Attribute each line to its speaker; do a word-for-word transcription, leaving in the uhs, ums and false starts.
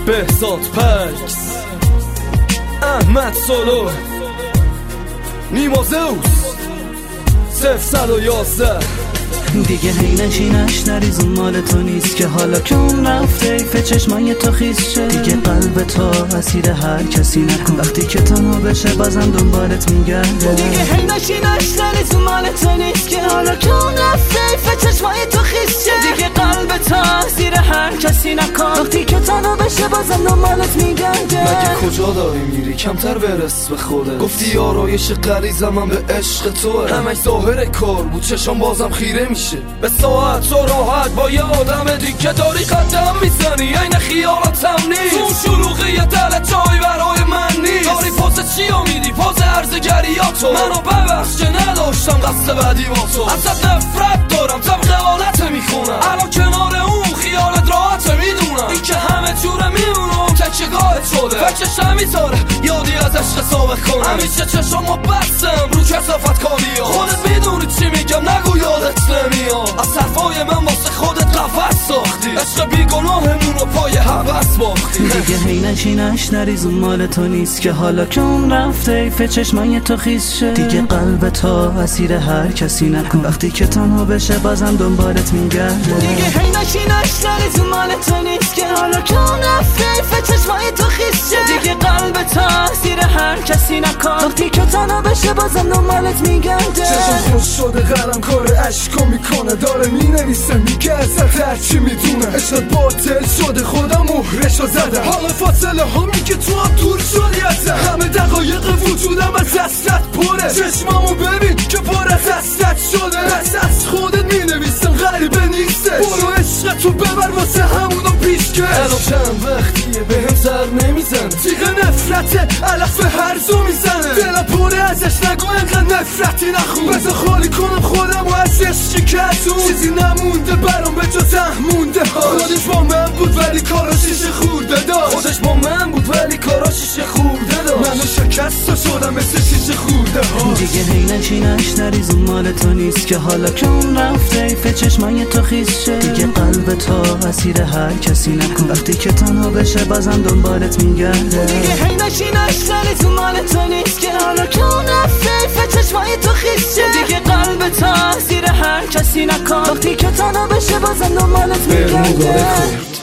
Speaker 1: بهزاد پکس، احمد سولو، نیما زوس، صفر صد و یازده.
Speaker 2: دیگه هی نشینش نریز اون مال تو نیست که حالا که اون رفته ایف چشمای تو خیس شه. دیگه قلب تو اسیر هر کسی نکن، وقتی که تنها بشه بازم دنبالت میگرده.
Speaker 3: دیگه هی نشینش نریز اون مال تو نیست که حالا که اون رفته ایف چشمای تو خیس شه. دیگه قلب تو اسیر هر کسی نکن، وقتی که تنها بشه بازم دنبالت میگرده.
Speaker 1: مگه کجا داری میری کمتر برس به خودت؟ گفتی آرایش غریزم من به عشق توه، همش ظاهر کار بود چشم بازم خیره میشه. به ساعت و راحت با یه آدم دیگه داری قدم میزنی، این خیالتم نیست. تو شلوغی دل جای برای من نیست. داری پاس چی میدی؟ پاس عرضگریاتو. منو ببخش که نداشتم قصد بعدی با تو. ازت نفرت دارم طبق حالت میخونم، الان کنار اون خیالت راحت میدونم. این که همه جوره میمونم تکیه‌گاهت شده، فکرش نمیذاره یادی از عشق سابق کنم. همیشه چشمو بستم رو کثافت کاری ها. خودت میدونی چی میگم نگو یادت نمیاد. از حرفای من واسه خودت قفس ساختی، عشق بیگناهمون رو پای هوس باختی.
Speaker 2: دیگه هی نشینش نریز اون مال تو نیست که حالا که اون رفته ایف چشمای تو خیس شه. دیگه قلب تو اسیر هر کسی نکن، وقتی که تنها بشه بازم دنبالت میگرده.
Speaker 3: دیگه هی نشینش نریز اون مال تو نیست که حالا که اون رفته ایف چشمای تو خیس شه. دیگه قلب تو اسیر هر کسی نکن، وقتی که تنها بشه بازم دنبالت میگرده.
Speaker 1: چشم خوش شده قلم کار عشقا میکنه، داره مینویسه میگه ازت هرچی میدونه. عشقت باطل شده خودم مهرشو زدم، حالا فاصله ها میگه تو هم دور شدی ازم. همه دقایق وجودم از دستت پره، چشمامو ببین که پر از دستت شده. پس از خودت مینویسم غریبه نیسته، برو عشقتو ببر واسه همونو پیش کش. الان چند وقتیه بهم سر نمیزن، تیغ نفرت علف هرزو میزنه. دلم پره ازش نگو انقدر نفرتی نخون، بذار خالی کنم خودم و از عشقی که از اون چیزی نمونده برام به جز احمونده ها. خودش با من بود ولی کارا شیشه خورده داشت، خودش با من بود ولی کارا شیشه خورده داشت. منو شکست شدم مثل شیشه خورده ها.
Speaker 2: دیگه هی نشینش نریز اون مال تو نیست که حالا که اون رفته ایف چشمای تو خیس شه. دیگه قلب تو اسیر هر کسی نکن، وقتی که تنها بشه بازم دنبالت میگرده.
Speaker 3: دیگه هی نشینش نریز اون مال تو نیست که حالا که اون رفته ایف چشمای تو خیس شه. دیگه قلب تو اسیر هر کسی نکن، وقتی که تنها بشه بازم دنبالت میگرده.